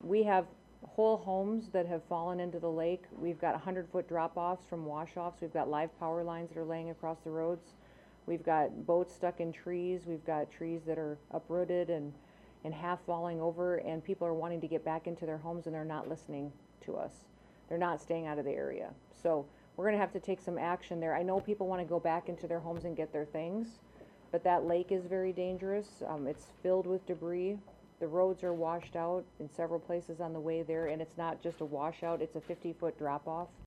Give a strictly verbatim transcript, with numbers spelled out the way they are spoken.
we have whole homes that have fallen into the lake. We've got hundred foot drop-offs from wash-offs. We've got live power lines that are laying across the roads. We've got boats stuck in trees. We've got trees that are uprooted and, and half falling over, and people are wanting to get back into their homes and they're not listening to us. They're not staying out of the area. So we're gonna have to take some action there. I know people wanna go back into their homes and get their things, but that lake is very dangerous. Um, it's filled with debris. The roads are washed out in several places on the way there, and it's not just a washout, it's a fifty foot drop off.